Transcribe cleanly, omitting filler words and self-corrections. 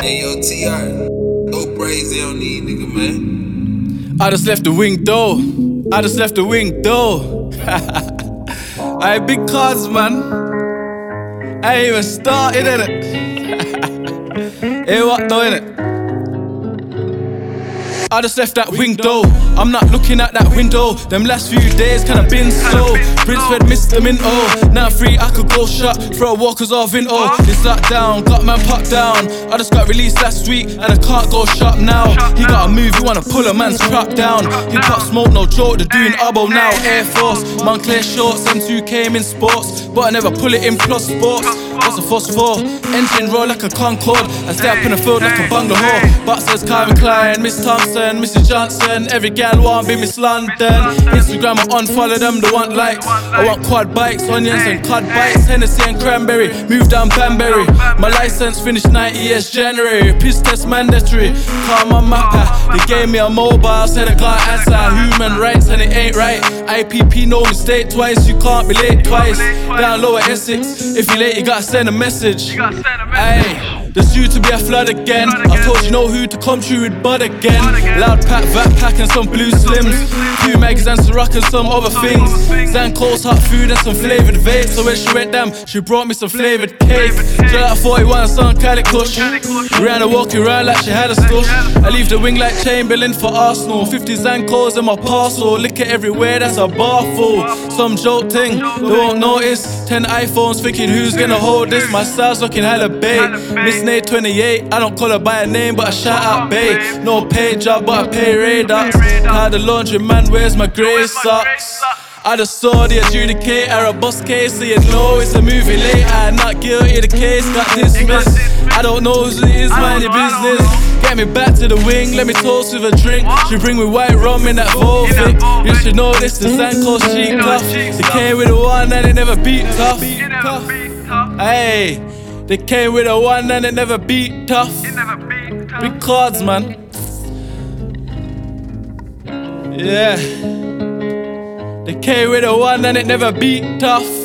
Hey, yo, TR, go crazy on these nigga, man. I just left the wing door. I had big cards, man. I ain't even started, innit? Hey, what though, innit? I just left that window. I'm not looking at that window. Them last few days kinda been slow. Prince Fed Mr. Minto. Now I'm free, I could go shop. Throw walkers or Vinto. It's locked down, got man popped down. I just got released last week and I can't go shop now. He got a move, he wanna pull a man's crap down. He pop smoke, no joke, they're doing Abo now. Air Force, Moncler shorts, M2 came in sports, but I never pull it in plus sports. What's a fuss for? Engine roll like a Concorde. I stay up in the field like a bungalow. Boxers, Calvin Klein, Miss Thompson, Mrs. Johnson. Every gal want be Miss London. Instagram, I unfollow them, they want likes. I want quad bikes, onions and cod bites. Hennessy and cranberry, move down Banbury. My license finished 90 years January. Piss test mandatory, call my mapper. They gave me a mobile, said I can't answer. Human rights and it ain't right. IPP, no mistake twice, you can't be late twice. Down low at Essex, if you late you gotta send a message. Ayy, there's due to be a flood again. I told you know who to come through with bud again. Loud pack, vat pack and some blue slims. Few mags and Ciroc and some other things. Zanco's hot food and some flavoured vapes. So when she went down, she brought me some flavoured cake. She like 41 some Cali Kush. Rihanna walking around like she had a stush. I leave the wing like Chamberlain for Arsenal. 50 Zancos in my parcel. Liquor everywhere, that's a bar full. Some joke thing, they won't notice. 10 iPhones thinking who's gonna hold this. My style's looking hella bait. Miss Nate 28, I don't call her by her name, but I shout out babe. No pay job, but I pay radars. How the laundry man wears my grey socks. I just saw the adjudicator, a bus case, so you know it's a movie later. I'm not guilty, the case got dismissed. I don't know who it is, mind your business. Get me back to the wing, let me toast with a drink. She bring me white rum in that Volvic. You should know this, the Zanco's cheek tough. They came with a one and it never beat tough. Hey, they came with a one and it never beat tough. Big cards, man. Yeah. They came with a one and it never beat tough.